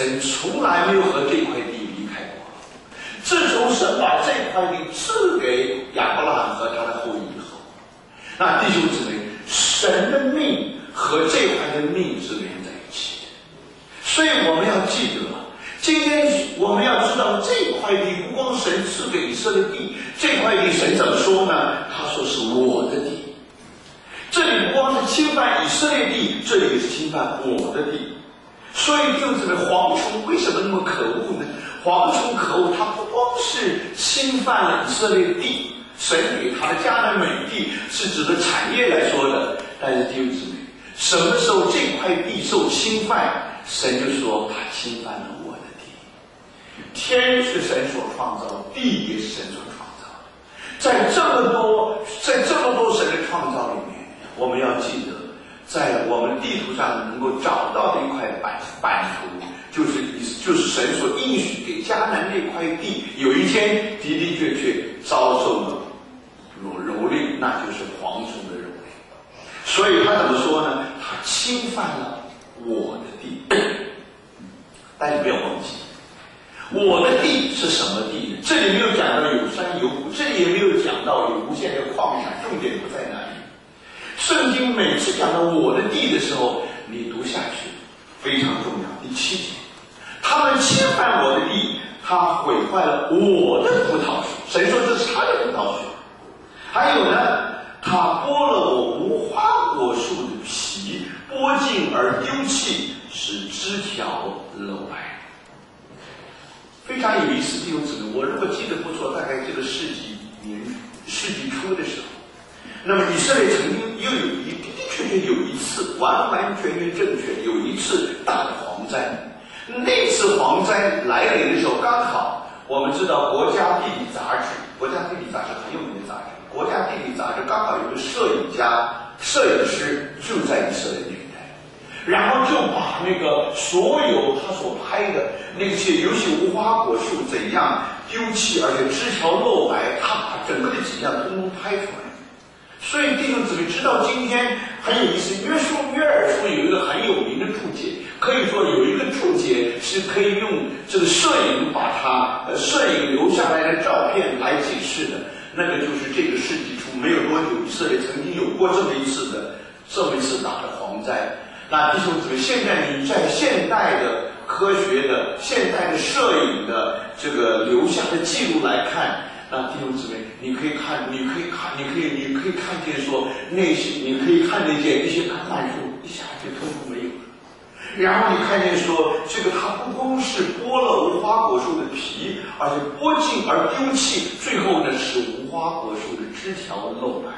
神从来没有和这块地离开过。自从神把这块地赐给亚伯拉罕和他的后裔以后，那弟兄姊妹，神的命和这块的命是连在一起的。所以我们要记得，今天我们要知道，这块地不光神赐给以色列地，这块地神怎么说呢？他说是我的地。这里不光是侵犯以色列地，这里也是侵犯我的地。所以弟兄姊妹，蝗虫为什么那么可恶呢？蝗虫可恶，它不光是侵犯了以色列地，神给他的迦南美地是指的产业来说的，但是弟兄姊妹，什么时候这块地受侵犯，神就说他侵犯了我的地。天是神所创造的，地也是神所创造的。在这么多神的创造里面，我们要记得，在我们地图上能够找到的一块版图，就是神所应许给迦南那块地，有一天的的确确遭受了蹂躏，那就是蝗虫的蹂躏。所以他怎么说呢？他侵犯了我的地。但是不要忘记，我的地是什么地呢？这里没有讲到有山有谷，这里也没有讲到有无限的矿产，重点不在那里。圣经每次讲到我的地的时候，你读下去非常重要。第7节，他们侵犯我的地，他毁坏了我的葡萄树。神说这是他的葡萄树。还有呢，他剥了我无花果树的皮，剥尽而丢弃，使枝条露白。非常有意思，弟兄姊妹，我如果记得不错，大概这个世纪初的时候，那么以色列曾经的确有一次完完全全正确，有一次大的蝗灾。那次蝗灾来临的时候，刚好我们知道国家地理杂志很有名的杂志，国家地理杂志刚好有个摄影师就在以色列那一带，然后就把那个所有他所拍的那些，尤其无花果树怎样丢弃，而且枝条露白，他把整个的景象通通拍出来。所以弟兄姊妹，直到今天很有意思，约珥书有一个很有名的注解，可以说有一个注解是可以用这个摄影把它摄影留下来的照片来解释的。那个就是这个世纪初没有多久，以色列曾经有过这么一次大的蝗灾。那弟兄姊妹，现在你在现代的科学的、现代的摄影的这个留下的记录来看，那弟兄姊妹，你可以看见说那些，你可以看得见一些橄榄树一下就通通没有了。然后你看见说，这个它不光是剥了无花果树的皮，而且剥尽而丢弃，最后呢是无花果树的枝条露白。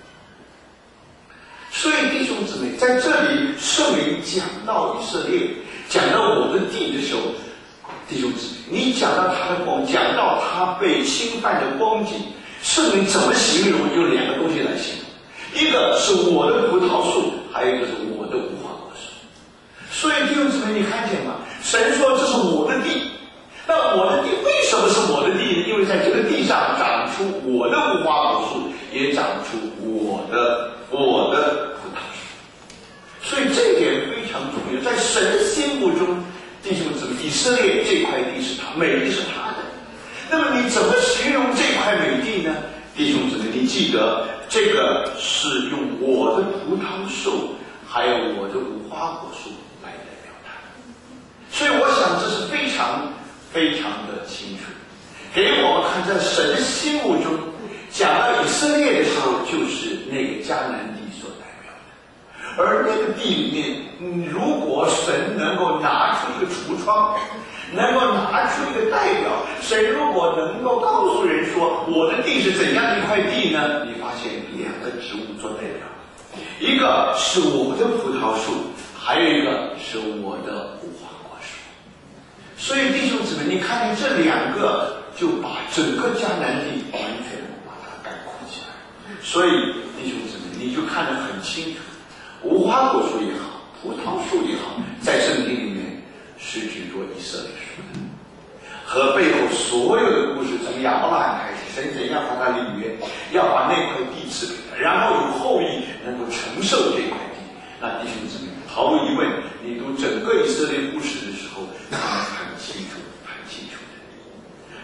所以弟兄姊妹，在这里圣灵讲到以色列，讲到我的地的时候，弟兄姊妹，你讲到他的光，讲到他被侵犯的光景，圣灵怎么形容？用2个东西来形容，一个是我的葡萄树，还有一个是我的无花果树。所以弟兄姊妹，你看见吗？神说这是我的地。那我的地为什么是我的地呢？因为在这个地上长出我的无花果树，也长出我的葡萄树。所以这一点非常重要，在神心目中，弟兄姊妹，以色列这块地是他，美地是他的。那么你怎么形容这块美地呢？弟兄姊妹，你记得这个是用我的葡萄树，还有我的无花果树来代表它。所以我想这是非常非常的清楚，给我们看在神心目中讲到以色列的时候，就是那个迦南地所代表的。而那个地里面，如果神能够拿出一个橱窗，能够拿出一个代表，神如果能够告诉人说我的地是怎样的一块地呢？你发现2个植物做代表，一个是我的葡萄树，还有一个是我的无花果树。所以弟兄姊妹，你看见这2个，就把整个迦南地完全把它概括起来。所以弟兄姊妹，你就看得很清楚，无花果树也好，葡萄树也好，在圣经里面是指着以色列树的，和背后所有的故事，从亚伯拉罕开始，神怎样和他立约，要把那块地赐给他，然后有后裔能够承受这块地。那弟兄姊妹，毫无疑问，你读整个以色列故事的时候，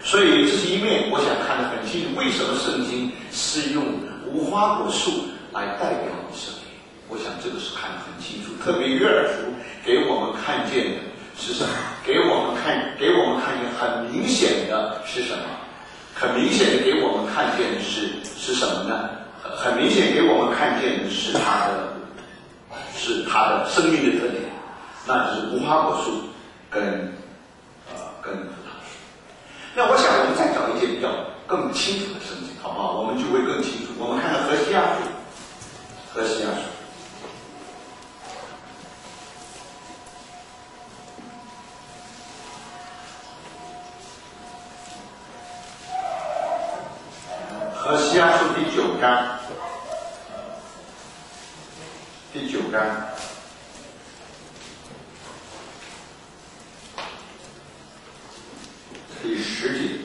所以这是一面，我想看得很清楚，为什么圣经是用无花果树来代表以色列？我想这个是看得很清楚。特别约珥书给我们看见的是什么？给我们看见很明显的是什么？很明显的给我们看见的是什么呢？很明显给我们看见的是它的生命的特点，那就是无花果树跟葡萄树。那我想我们再找一些比较更清楚的圣经，好不好？我们就会更清楚。我们看看何西阿书，何西阿书。何西阿书第9章，第9章。第10节，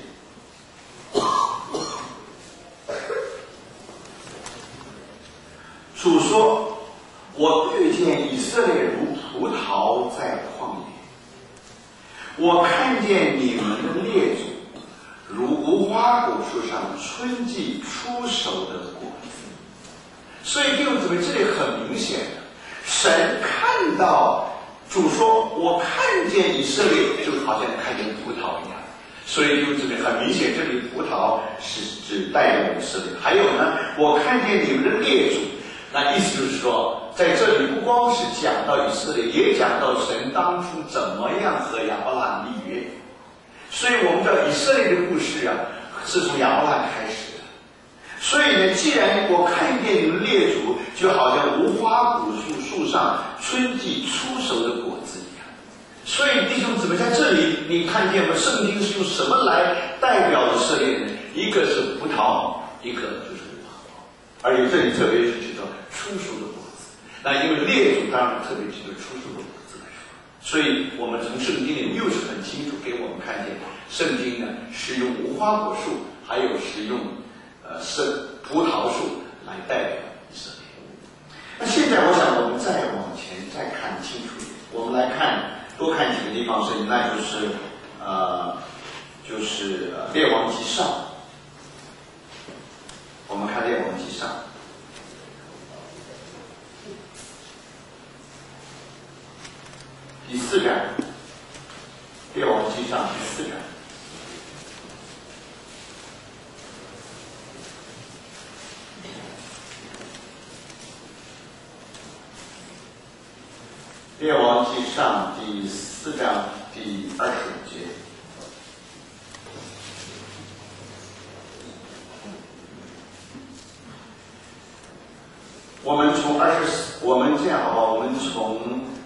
主说：“我遇见以色列如葡萄在旷野，我看见你们的列祖如无花果树上春季出熟的果子。”所以弟兄姊妹，这里很明显的，神看到主说：“我看见以色列，就好像看见葡萄一样。”所以弟兄姊妹，很明显，这里葡萄是指代表以色列。还有呢，我看见你们的列祖，那意思就是说，在这里不光是讲到以色列，也讲到神当初怎么样和亚伯拉罕立约。所以我们知道以色列的故事啊，是从亚伯拉罕开始的。所以呢，既然我看见你们列祖，就好像无花果树上春季出熟的果子一样。所以弟兄姊妹，在这里你看见吗？圣经是用什么来代表以色列呢？一个是葡萄，一个就是无花果，而且这里特别是提到出熟的果子。那因为列祖当然特别提到出熟的果子来说，所以我们从圣经里又是很清楚给我们看见，圣经呢是用无花果树，还有是用葡萄树来代表以色列。那现在我想我们再往前再看清楚一点，我们来多看几个地方圣经，那就是列王纪上。我们看列王纪上第4章，列王纪上第4章。列王纪上第4章第25节，我们这样好吧？我们从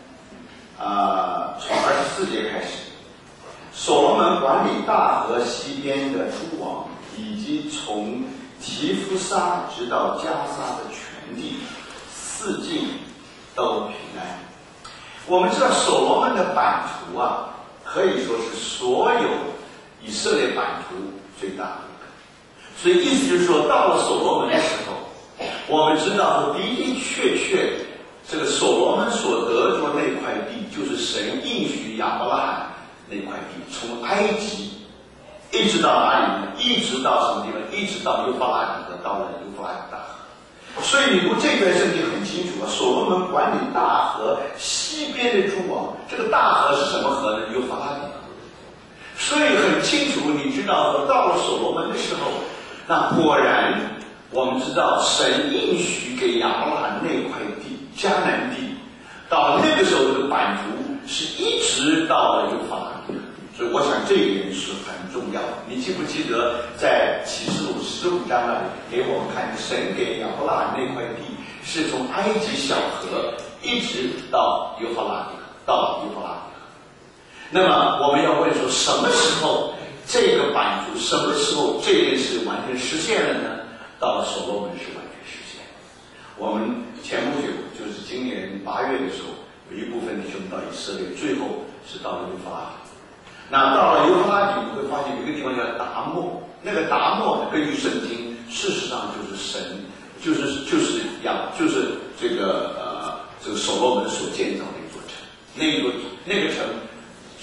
24节开始。所罗门管理大河西边的诸王，以及从提夫沙直到加沙的全地，四境都平安。我们知道所罗门的版图啊，可以说是所有以色列版图最大的一个。所以意思就是说，到了所罗门的时候，我们知道的的确确，这个所罗门所得着那块地，就是神应许亚伯拉罕那块地，从埃及一直到哪里呢？一直到什么地方？一直到幼发拉底河，到了幼发拉底大河。所以你读这段圣经很清楚啊，所罗门管理大河西边的诸王，这个大河是什么河呢？幼发拉底河。所以很清楚，你知道到了所罗门的时候，那果然我们知道神应许给亚伯拉罕那块地迦南地，到那个时候这个版图是一直到了幼发拉底河。所以我想这一点是很重要的。你记不记得在启示录15章那里给我们看，神给亚伯拉罕那块地是从埃及小河一直到幼发拉底河，到幼发拉底河。那么我们要问说，什么时候这个版图，什么时候这件事完全实现了呢？到了所罗门是完全实现。我们前不久就是今年8月的时候，有一部分弟兄到以色列，最后是到了幼发拉底。那到了幼发拉底，你会发现有一个地方叫达莫，那个达莫呢，根据圣经，事实上就是神，就是这个所罗门所建造的一座城。那个城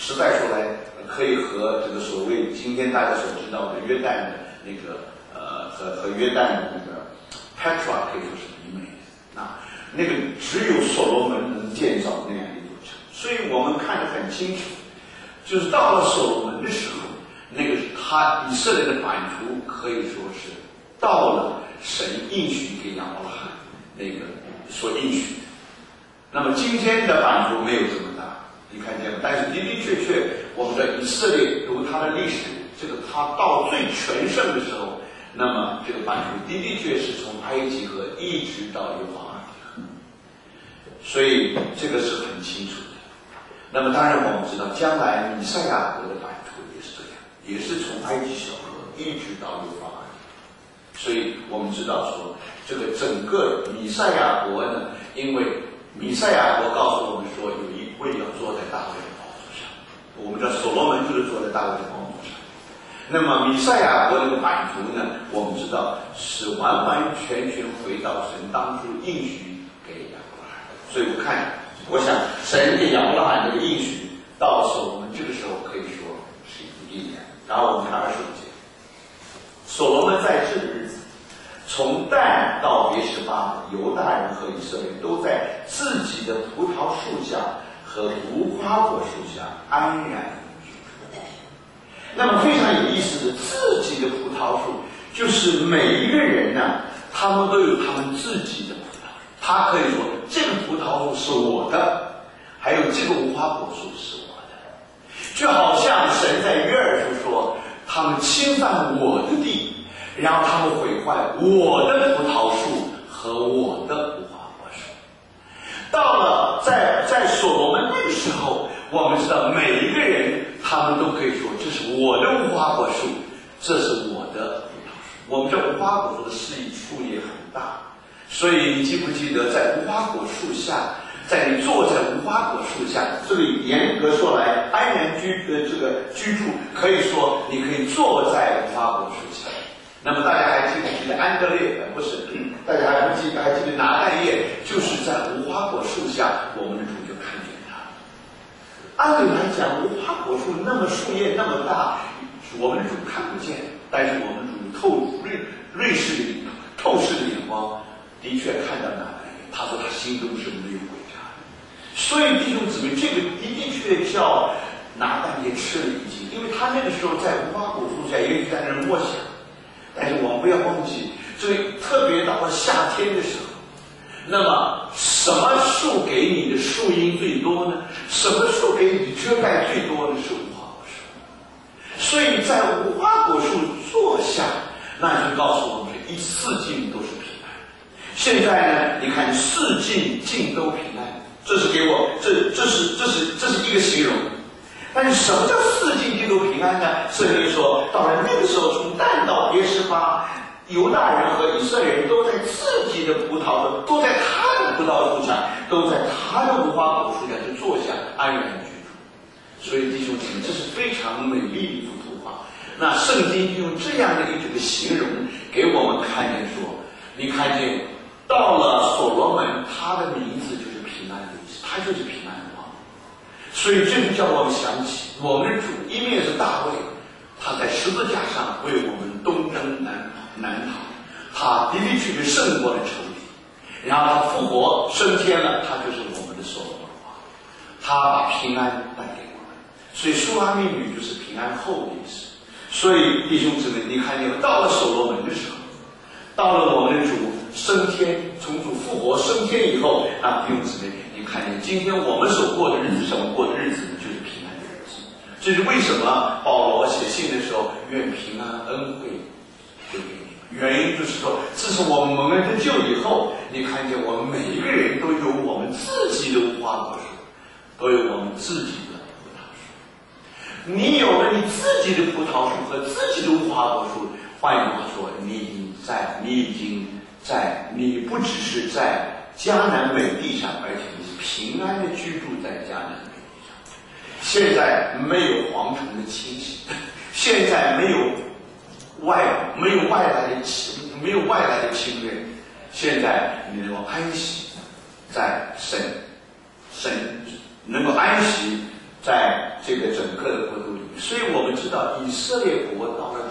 实在说来，可以和这个所谓今天大家所知道的约旦的那个和约旦的那个 Petra 可以说是媲美的啊。那个只有所罗门能建造那样一座城，所以我们看得很清楚，就是到了所罗门的时候，那个他以色列的版图可以说是到了神应许给亚伯拉罕那个所应许的。那么今天的版图没有这么大，你看见吗？但是的的确确，我们的以色列由它的历史，这个它到最全盛的时候，那么这个版图的的确是从埃及河一直到幼发拉底河，所以这个是很清楚的。那么当然我们知道，将来弥赛亚国的版图也是这样，也是从埃及小河一直到幼发拉底河。所以我们知道说，这个整个弥赛亚国呢，因为弥赛亚国告诉我们说，有一位要坐在大卫的宝座上。我们知道所罗门就是坐在大卫的宝座上。那么弥赛亚国这个版图呢，我们知道是完完全全回到神当初应许给亚伯拉罕。所以我想神给亚伯拉罕这个应许，到所罗门这个时候可以说是一年。然后我们看25节，所罗门在世的日子，从但到别是巴，犹大人和以色列都在自己的葡萄树下和无花果树下安然居住。那么非常有意思的，自己的葡萄树，就是每一个人呢，他们都有他们自己的葡萄树。他可以说这个葡萄树是我的，还有这个无花果树是我的。就好像神在约珥书说，他们侵犯我的地，然后他们毁坏我的葡萄树和我的无花果树。到了在所罗门那个时候，我们知道每一个人他们都可以说，这是我的无花果树，这是我的葡萄树。我们这无花果树的释义处也很大，所以你记不记得在无花果树下，在你坐在无花果树下，这里严格说来，安然居住，可以说你可以坐在无花果树下。那么大家还记不记得安德烈？不是，大家还记得拿但业，就是在无花果树下，我们的主就看见他。按理来讲，无花果树那么树叶那么大，我们的主看不见，但是我们主透视的眼光，的确看到拿但业。他说他心中是没有诡诈的。所以弟兄姊妹，这个的确叫拿但业吃了一惊，因为他那个时候在无花果树下，也许在那儿默想。但是我们不要忘记，这个特别到了夏天的时候，那么什么树给你的树荫最多呢？什么树给你遮盖最多呢？是无花果树。所以在无花果树坐下，那就告诉我们一四境都是平安。现在呢，你看四境境都平安，这是给我这是一个形容。但是什么叫四境境都平安呢？圣经说，到了那个时候，从但到别是巴，犹大人和以色列人都在自己的葡萄树，都在他的葡萄树下，都在他的无花果树下就坐下安然居住。所以弟兄姊妹，这是非常美丽的一幅图画。那圣经就用这样的一个形容给我们看见说，你看见到了所罗门，他的名字就是平安的意思，他就是平安的王。所以这就叫我们想起我们的主，一面是大卫，他在十字架上为我们东征南逃，他的确是胜过了仇敌，然后他复活升天了，他就是我们的所罗门王，他把平安带给我们。所以苏拉密女就是平安后的意思。所以弟兄姊妹，你看见到了所罗门的时候，到了我们的主升天，从主复活升天以后，弟兄姊妹，你看见今天我们所过的日子，什么过的日子呢？就是平安的日子。这是为什么保罗写信的时候，愿平安恩惠归给你们。原因就是说，自从我们蒙恩得救以后，你看见我们每一个人都有我们自己的无花果树，都有我们自己的葡萄树。你有了你自己的葡萄树和自己的无花果树，换句话说，你不只是在迦南美地上，而且你是平安的居住在迦南美地上。现在没有蝗虫的侵袭，现在没有外来的侵略，现在你能够安息在神能够安息在这个整个的国度里面。所以我们知道以色列国到了